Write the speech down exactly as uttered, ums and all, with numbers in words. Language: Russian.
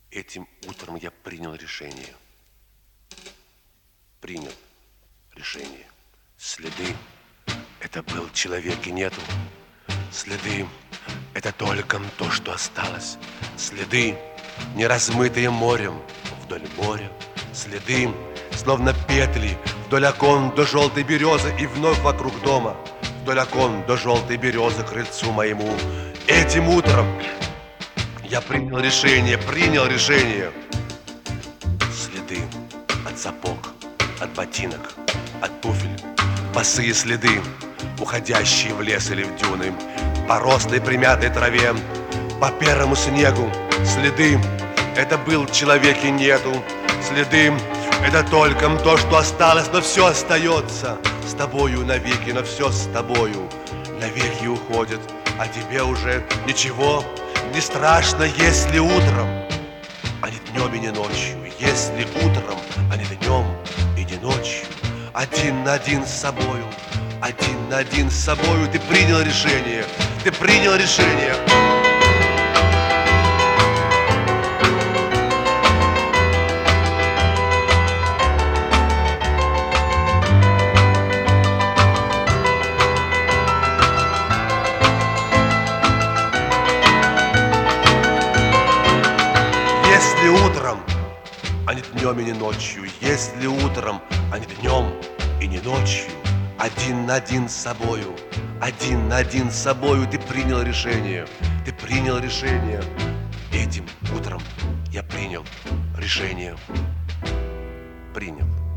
Этим утром я принял решение. Принял решение. Следы – это был человек и нету. Следы – это только то, что осталось. Следы, не размытые морем вдоль моря. Следы, словно петли, вдоль окон до желтой березы и вновь вокруг дома. Вдоль окон до желтой березы к крыльцу моему. Этим утром я принял решение, принял решение. Следы от сапог, от ботинок, от туфель. Босые следы, уходящие в лес или в дюны. По рослой примятой траве, по первому снегу. Следы, это был человек и нету. Следы, это только то, что осталось, но все остается с тобою навеки, но все с тобою навеки уходит, а тебе уже ничего не страшно, если утром, а не днем и не ночью. Если утром, а не днем и не ночью. Один на один с собою, один на один с собою. Ты принял решение, ты принял решение. Если утром, а не днем и не ночью. Если утром, а не днем и не ночью. Один на один с собою, один на один с собою. Ты принял решение, ты принял решение. Этим утром я принял решение. Принял.